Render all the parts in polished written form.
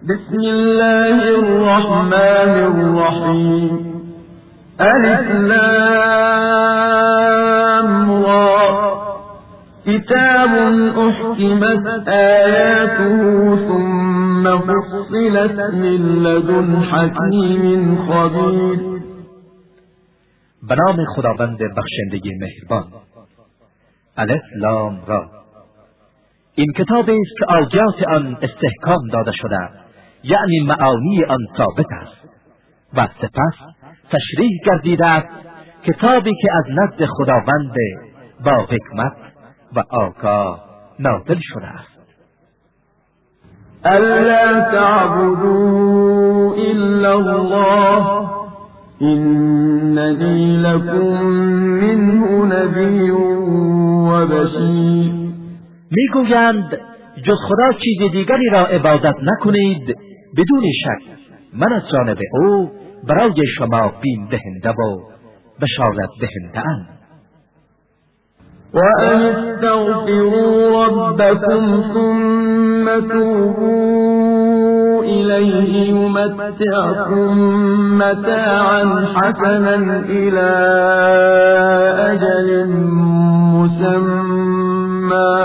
بسم الله الرحمن الرحیم. الف لام را کتاب احکمت آیاته ثم فصلت من لدن حکیم خبیر. به نام خداوند بخشنده مهربان. الف لام را. این کتابی است که آیات آن استحکام داده شده، یعنی معانی آن ثابت است و سپس تشریح گردیده است، کتابی که از نزد خداوند با حکمت و آگاه نازل شده است. الا تعبدوا الا الله اننی لکم منه نذیر و بشیر. میگویند جز خدا چیز دیگری را عبادت نکنید، بدون شک من از جانب او برای شما بیم دهنده و بشارت دهنده ام. و ان استغفروا ربکم ثم توبوا الیه یمتعکم متاعا حسنا الی اجل مسمى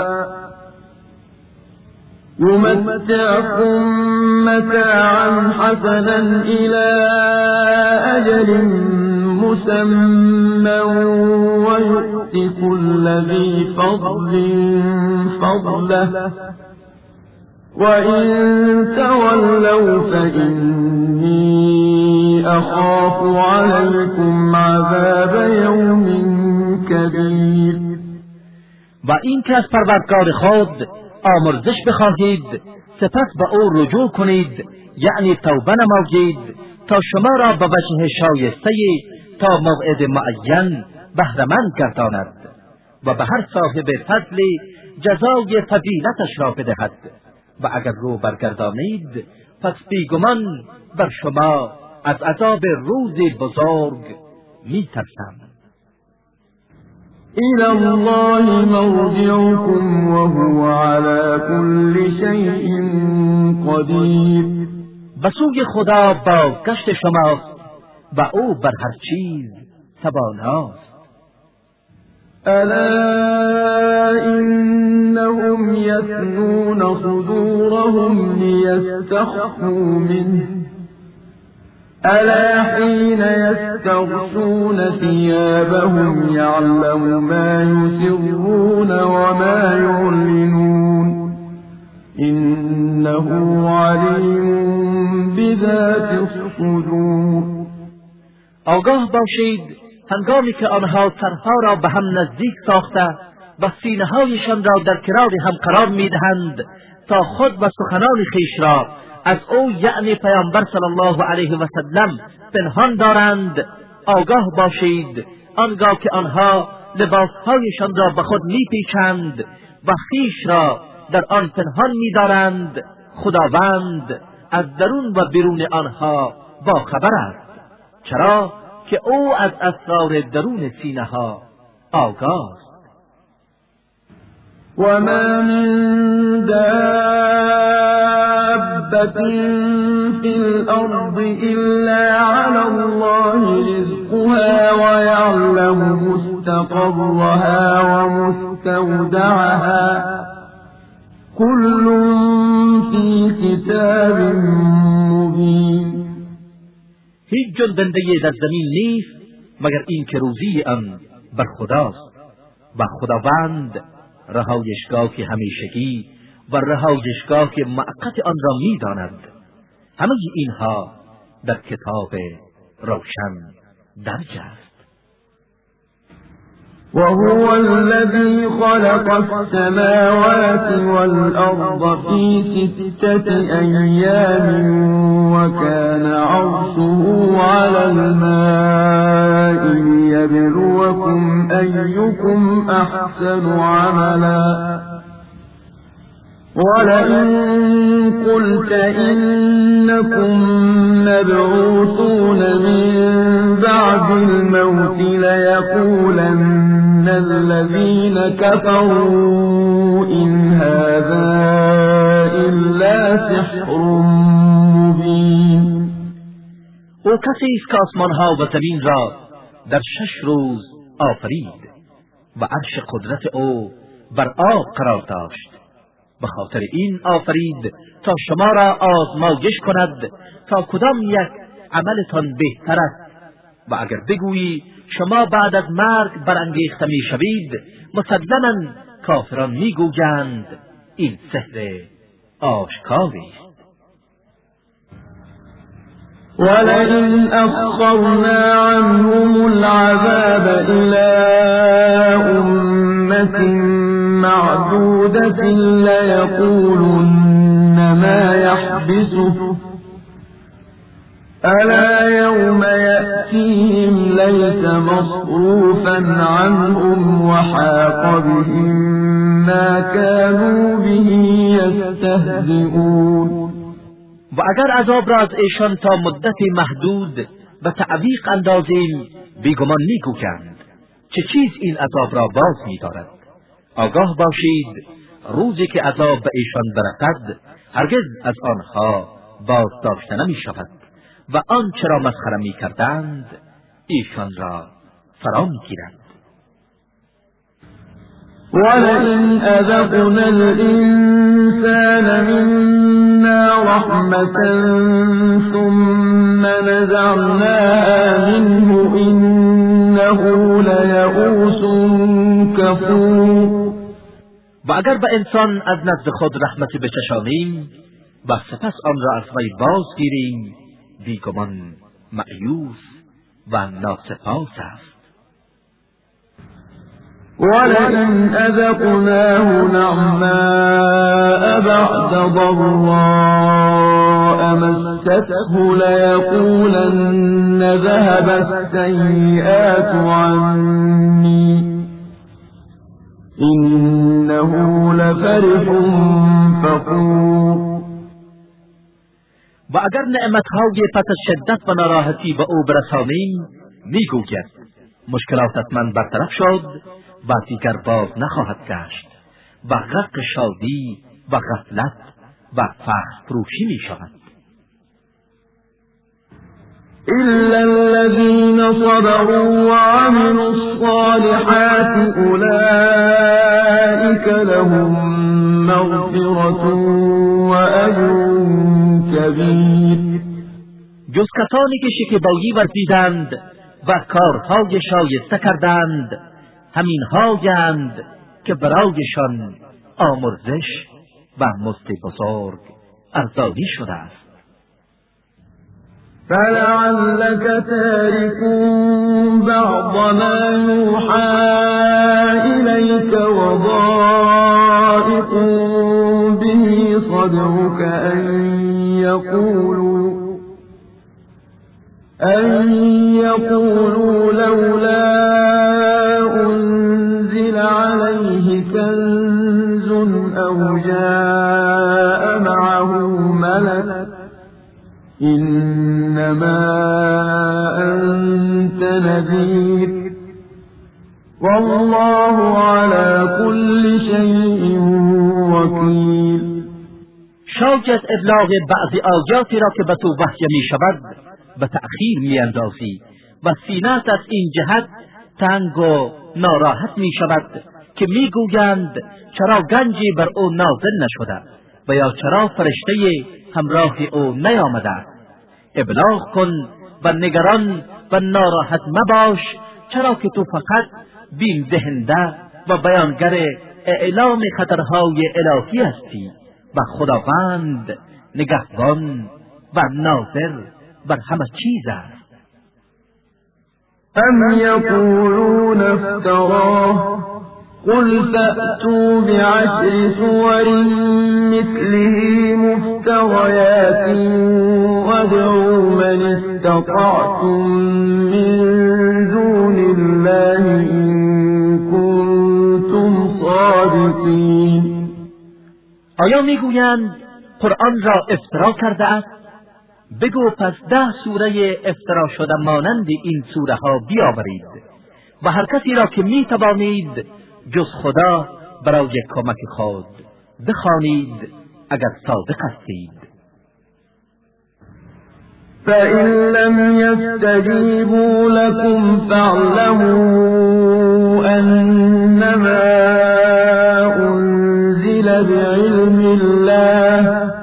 إلى أجل مسمى ويؤت كل ذي فضل فضله وإن تولوا فإني أخاف عليكم عذاب يوم كبير. و این که از پروردگار خود آمرزش بخواهید، سپس به او رجوع کنید، یعنی توبه نمایید تا شما را به وجه شایسته تا موعد معین بهره‌مند گرداند و به هر صاحب فضلی جزای فضیلتش را بدهد. و اگر رو برگردانید پس بیگمان بر شما از عذاب روزی بزرگ می‌ترسم. إلى الله مرجعكم وهو على كل شيء قدير. به سوی خدا بازگشت شماست و او بر هر چیز تواناست. الا انهم يثنون صدورهم ليستخفوا منه ألا حين يستغشون ثيابهم يعلم ما يسرون وما يعلنون إنه عليم بذات الصدور. آگاه باشید هنگامی که آنها سرها را به هم نزدیک ساخته و سینه‌هایشان را در کنار هم قرار می‌دهند تا خود و سخنان خویش را از او یعنی پیامبر صلی الله علیه و سلم پنهان دارند. آگاه باشید آنگاه که آنها لباسهایشان را به خود میپیچند و خویش را در آن پنهان می‌دارند، خداوند از درون و بیرون آنها با خبر است، چرا که او از اسرار درون سینه ها آگاه است. و ما من دابة في الأرض إلا على الله رزقها ويعلم مستقرها ومستودعها كل في كتاب مبين. هیچ جنبنده در زمین نیست مگر این که روزی آن بر خداست و خداوند رهایشگاه همیشگی و رهایشگاه موقت آن را می‌داند. همه اینها در کتاب روشن درج است. وهو الذي خلق السماوات والأرض في 6 أيام وكان عرشه على الماء ليبلوكم أيكم أحسن عملا ولئن قلت إنكم مبعوثون من بعد الموت ليقولن الذين كفروا إن هذا إلا سحر او کسی است که آسمانها و زمین را در 6 روز آفرید و عرش قدرت او بر آب قرار داشت. به خاطر این آفرید تا شما را آزمایش کند تا کدام یک عملتان بهتر است. و اگر بگویی شما بعد از مرگ برانگیخته میشوید، مسلماً کافران میگویند این سحر آشکاری است. ولئن أخرنا عنهم العذاب إلى أمة معدودة ليقولن ما يحبسه ألا يوم يأتيهم ليس مصروفا عنهم وحاق بهم ما كانوا به يستهزئون. و اگر عذاب را از ایشان تا مدت محدود به تعویق اندازیم، بیگمان میگویند چه چیز این عذاب را باز می‌دارد. آگاه باشید روزی که عذاب به ایشان برسد هرگز از آنها باز داشته نمی‌شود و آنچه را مسخره می‌کردند ایشان را فرا می‌گیرد. ولئن أذقنا الإنسان منا رحمة ثم نزعناها منه إنه ليئوس كفور. و اگر به انسان از نزد خود رحمتی بچشانیم و سپس آن را از وی بازگیریم، بیگمان مأیوس و ناسپاس است. ولئن أذقناه نعماء بعد ضراء مسته ليقولن ذهب السيئات عني إنه لفرح فخور. و اگر نعمتهای پس از شدت و ناراحتی به او برسانیم، میگوید مشکلاتت من برطرف شد و دیگر باز نخواهد گشت و غرق شادی و غفلت و فخر فروشی می شود. إلا الذين صبروا وعملوا الصالحات أولئك لهم مغفرة وأجر كبير. جز کسانی که شکیبایی ورزیدند و کارهای شایسته کردند، همین هایند که برایشان آمرزش و مزد بزرگ ارزانی شده است. فلعلك تارك بعض ما يوحى إليك وضائق به صدرك أن يقولوا لولا أنزل عليه كنز أو جاء معه ملك إنما أنت نذير والله على كل شيء وكيل. شاید ابلاغ بعضی آیاتی را که به تو وحی می شود به تأخیر می اندازی و سینه‌ات از این جهت تنگ و ناراحت می شود که می گویند چرا گنجی بر او نازل نشده و یا چرا فرشته همراه او نیامده. ابلاغ کن و نگران و ناراحت مباش، چرا که تو فقط بیم دهنده و بیانگر اعلام خطرهای الهی هستی و خداوند نگهبان و ناظر بر همه چیز است. ام یقولون افتراه قل فأتوا بعشر سور مثله مفتريات وادعوا من استطعتم من دون الله إن كنتم صادقين. آیا میگویند قرآن را افترا کرده است؟ بگو پس 10 سوره افترا شده مانند این سوره ها بیاورید و هر کسی را که می توانید جز خدا برای کمک خود بخوانید اگر صادق هستید. فإن لم يستجيبوا لكم فاعلموا أنما أنزل بعلم الله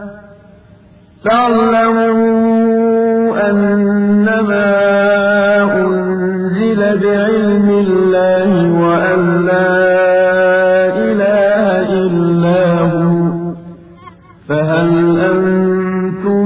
وأن لا إله إلا هو فهل أنتم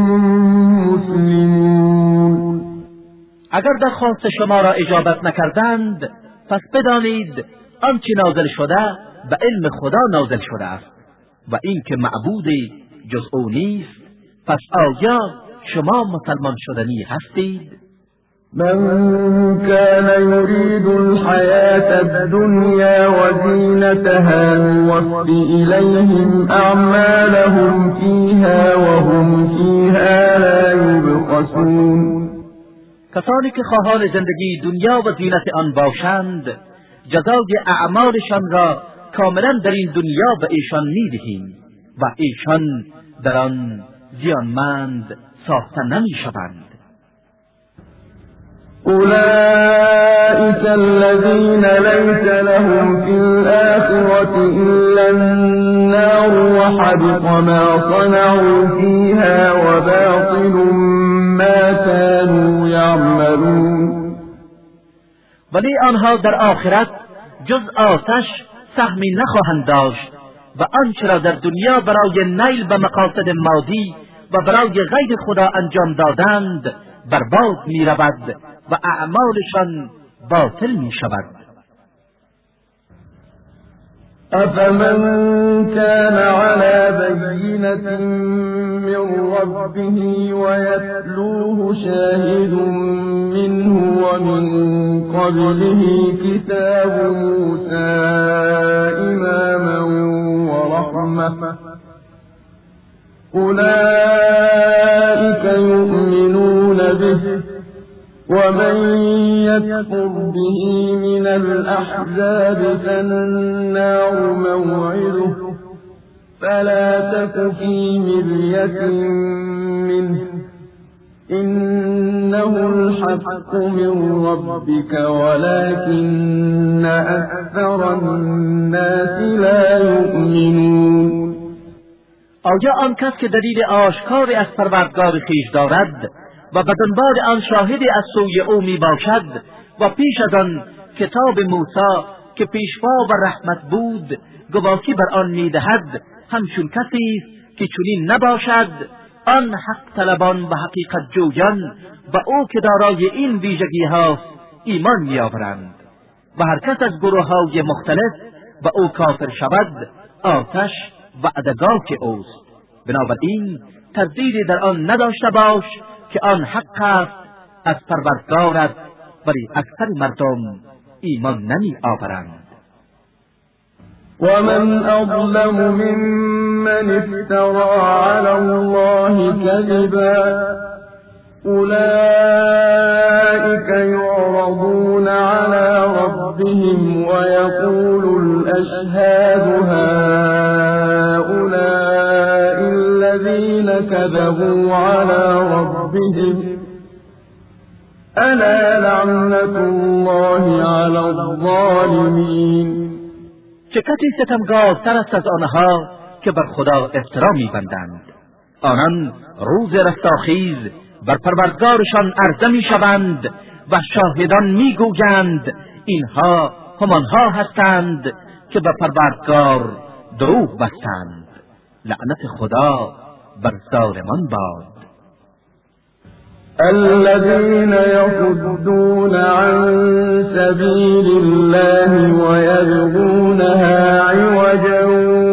مسلمون. اگر درخواست شما را اجابت نکردند پس بدانید آنچه نازل شده به علم خدا نازل شده است و اینکه معبود جز او نیست. پس آیا شما مسلمان شدنی هستید؟ من كان يريد الحياة الدنيا وزينتها نوفي إليهم أعمالهم فيها وهم فيها لا يبخسون. کسانی که خواهان زندگی دنیا و زینت آن باشند جزای اعمالشان را کاملا در این دنیا به ایشان می‌دهیم و ایشان در آن زیانمند ساخته نمی‌شوند. أولئك الذين ليس لهم في الآخرة إلا النار وحبط ما صنعوا فيها وباطل ما كانوا يعملون. ولی آنها در آخرت جز آتش سهمی نخواهند داشت و آنچه را در دنیا برای نیل به مقاصد مادی و برای غیر خدا انجام دادند برباد می رود و اعمالشان باطل می شود. أفمن كان على بينة من ربه ويتلوه شاهد منه ومن قبله كتاب موسى إماما ورحمة أولئك يؤمنون به ومن يكفر به من الأحزاب فالنار موعده فلا تك في مرية منه إنه الحق من ربك ولكن أكثر الناس لا يؤمنون. آیا آن کس که دلیل آشکاری از پروردگار خویش دارد و به دنبال آن شاهدی از سوی او می باشد و پیش از آن کتاب موسی که پیشوا و رحمت بود گواهی بر آن می دهد همچون کسی است که چنین نباشد، آن حق طلبان و حقیقت جویان و او که دارای این ویژگی هاست ایمان می آورند و هر کس از گروه های مختلف و او کافر شود آتش وعدگاه اوست. بنابراین تردیدی در آن نداشته باش که آن حق است از پروردگارت، ولی اکثر مردم ایمان نمی آورند. ومن أظلم ممن افترى على الله كذبا أولئك يعرضون على ربهم ويقول الأشهاد هؤلاء الذين كذبوا على ربهم ألا لعنة الله على الظالمين. چه کسی ستمگارتر است از آنها که بر خدا افترا می‌بندند. آنان روز رستاخیز بر پروردگارشان عرضه می‌شوند و شاهدان می‌گویند اینها همانها هستند که به پروردگار دروغ بستند. لعنت خدا بر ظالمان باد. الذين يصدون عن سبيل الله ويبغونها عوجا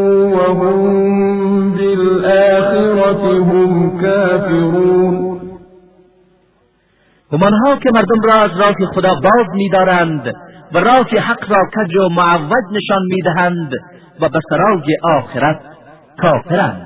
وهم بالآخرة هم كافرون. همانها که مردم را از راه خدا باز می‌دارند و راه حق را کج و معوج نشان می‌دهند و به سرای آخرت کافرند.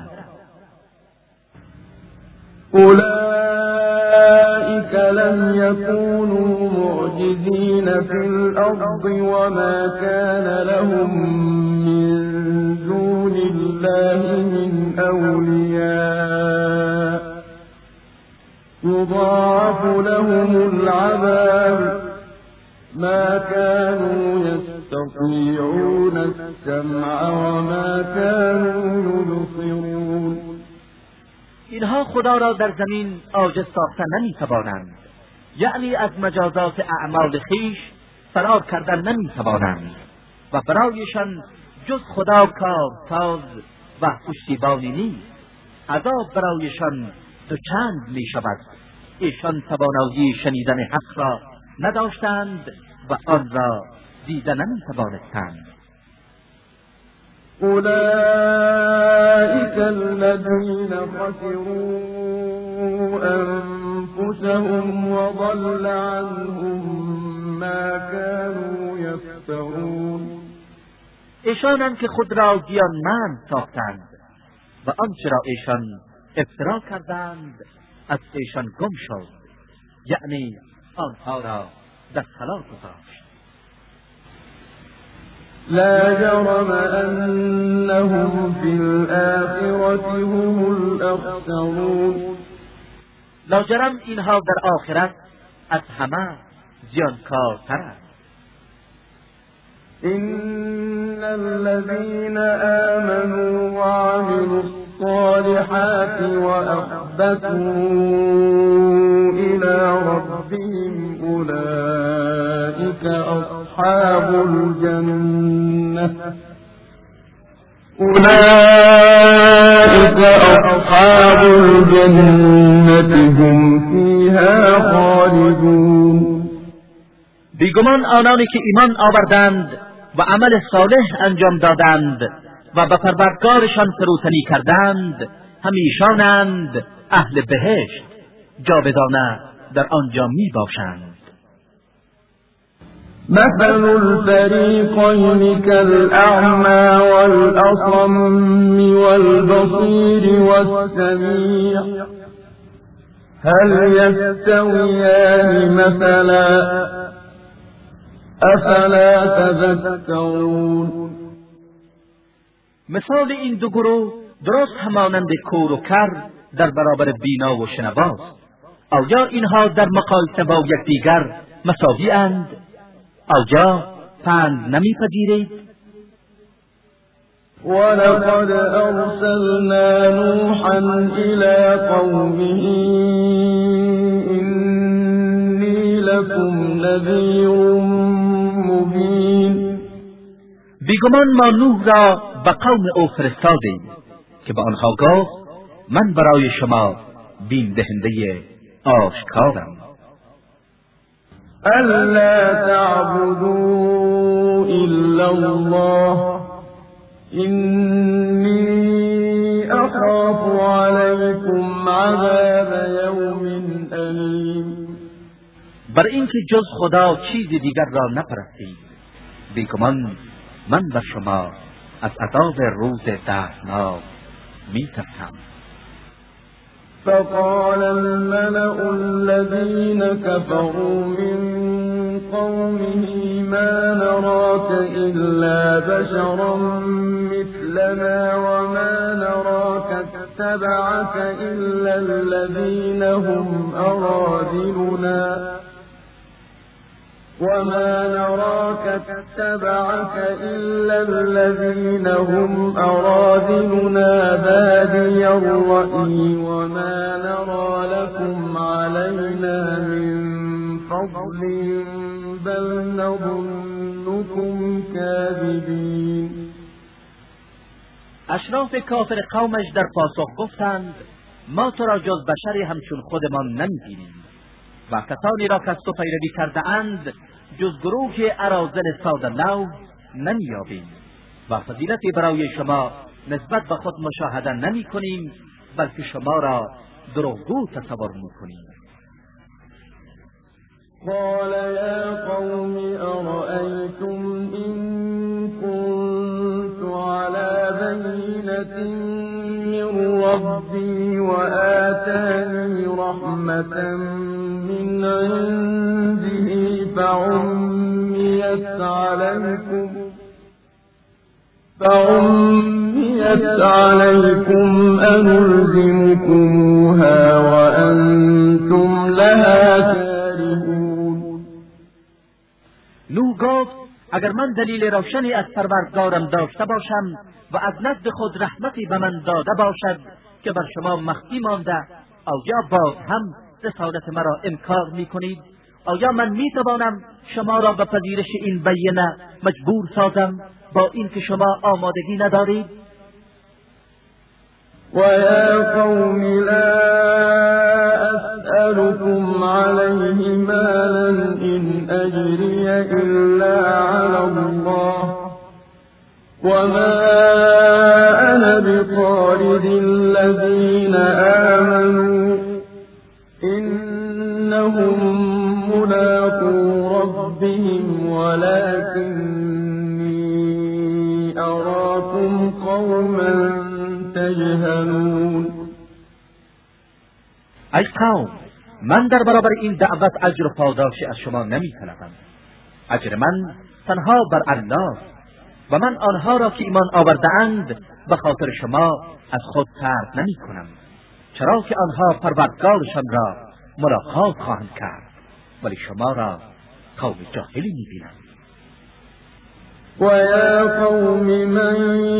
أولئك لم يكونوا معجزين في الأرض وما كان لهم من دون الله من أولياء يضاعف لهم العذاب ما كانوا يستطيعون السمع وما كانوا يبصرون. اینها خدا را در زمین عاجز ساختن نمیتوانند، یعنی از مجازات اعمال خویش فرار کردن نمیتوانند و برایشان جز خدا کارساز و پشتیبانی نیست. عذاب برایشان دوچند می شود. ایشان توانایی شنیدن حق را نداشتند و آن را دیده نمیتوانستند. أولئك الذين خسروا أنفسهم وضل عنهم ما كانوا يفترون. ایشانند که خود را زیانمند ساختند و آنچه را ایشان افترا کردند از ایشان گم شد، یعنی آنها را در خلا گذاشت. لا جرم أنهم في الآخرة هم الأخسرون. لاجرم اینها در آخرت از همه زیانکارترند. إن الذين آمنوا وعملوا الصالحات وأخبتوا إلى ربهم أولئك أصحاب الجنة هم فيها خالدون. بیگمان آنانی که ایمان آوردند و عمل صالح انجام دادند و به پروردگارشان فروتنی کردند همیشانند اهل بهشت، جاودانه در آنجا می باشند. مثل الفريقين كالأعمى والأصم والبصير والسميع هل يستويان مثلا أفلا تذكرون. مثال این دو گروه درست همانند کور و کر در برابر بینا و شنواست. آیا اینها در مقایسه با یکدیگر مساوی اند؟ آیا پند نمیپذیرید؟ ولقد أرسلنا نوحا إلى قومه إني لكم نذير مبين. بیگمان ما نوح را به قوم او فرستادیم که به آنها گفت من برای شما بیم دهنده آشکارم. ألا تعبدوا إلا الله إني أخاف عليكم عذاب يوم أليم. بر اینکه جز خدا چیز دیگر را نپرستید، بیگمان من و شما از عذاب روز دردناک می‌ترسم. فقال الملأ الذين كفروا من قومه ما نراك إلا بشرا مثلنا وما نراك اتبعك إلا الذين هم أراذلنا بادي الرأي وما نرى لكم علينا من فضل بل نظنكم كاذبين. اشراف کافر قومش در پاسخ گفتند ما تو را جز بشری همچون خودمان نمی‌بینیم و کسانی را که از تو پیروی کرده اند جز گروه اراذل ساده لو نمی‌یابیم و فضیلتی برای شما نسبت به خود مشاهده نمی کنیم بلکه شما را دروغگو تصور می کنیم. قال يا قوم أرأيتم إن كنت على بينة من ربي وآتاني رحمة من عنده فعميت عليكم أنلزمكموها وأنتم اگر من دلیل روشنی از پروردگارم داشته باشم و از نزد خود رحمتی به من داده باشد که بر شما مخفی مانده، آیا باز هم رسالت مرا انکار میکنید؟ آیا من میتوانم شما را به پذیرش این بینه مجبور سازم با اینکه شما آمادگی ندارید؟ وَيَا قَوْمِ لَا أَسْأَلُكُمْ عَلَيْهِ مَالًا إِنْ أَجْرِيَ إِلَّا عَلَى اللَّهِ وَمَا أَنَا بِطَارِدِ الَّذِينَ آمَنُوا إِنَّهُم مُّلَاقُو رَبِّهِمْ وَلَكِنِّي أَرَاكُمْ قَوْمًا تجهلون. ای قوم، من در برابر این دعوت اجر و پاداشی از شما نمی طلبم. اجر من تنها بر الله و من آنها را که ایمان آورده‌اند به خاطر شما از خود طرد نمی کنم، چرا که آنها پروردگارشان را ملاقات خواهند کرد، ولی شما را قوم جاهلی می بینم. وَيَا قَوْمِ مَنْ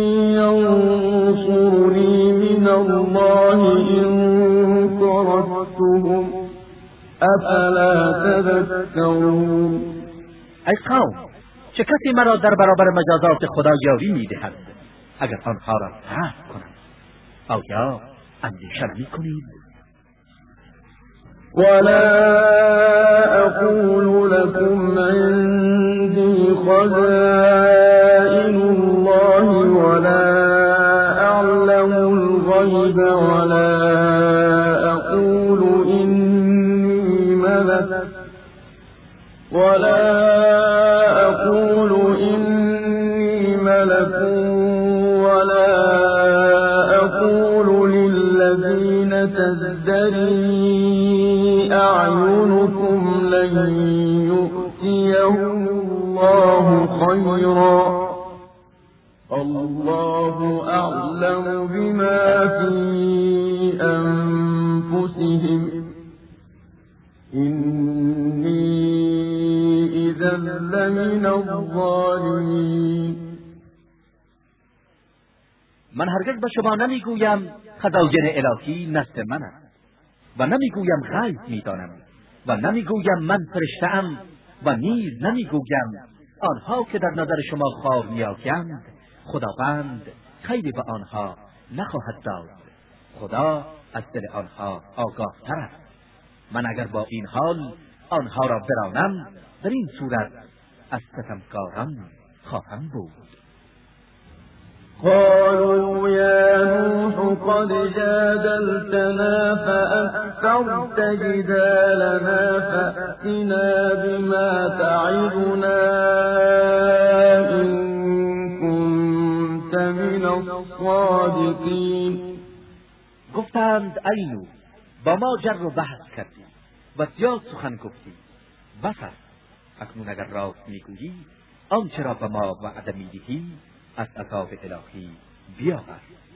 يَنصُرُنِي مِنَ اللَّهِ إِنْ طَرَدتُّهُمْ أَفَلَا تَذَكَّرُونَ. ای قوم، چه کسی مرا در برابر مجازات خدا یاری می‌دهد اگر آنها را طرد کنم؟ آیا اندیشه نمی‌کنید؟ وَلَا أَقُولُ لَكُمْ عِندِي خَزَائِنُ اللَّهِ وَلَا أَعْلَمُ الْغَيْبَ وَلَا أَقُولُ إِنِّي مَلَكٌ وَلَا أَقُولُ لِلَّذِينَ تَزْدَرِي أَعْيُنُكُمْ لَن يُؤْتِيَهُمُ اللَّهُ خَيْرًا اللَّهُ أَعْلَمُ بِمَا فِي أَنفُسِهِمْ إِنِّي إِذًا لَّمِنَ الظَّالِمِينَ. من هرگز به شما نمیگویم خزائن الهی نزد من است و نمیگویم غیب میدانم و نمیگویم من فرشته‌ام و نیز نمیگویم آنها که در نظر شما خوار میآیند خداوند خیری به آنها نخواهد داد. خدا از دل آنها آگاه‌تر است. من اگر با این حال آنها را برانم، در این صورت از ستمکاران خواهم بود. قالوا يا نوح قد جادلتنا فأكثرت جدالنا فأتنا بما تعدنا إن كنت من الصادقين. گفتند ای نوح، با ما جر و بحث کردی و زیاد سخن گفتی. بس است، اکنون اگر راست میگویی آنچه را به ما وعده میدهی از عذاب الهی بیاور.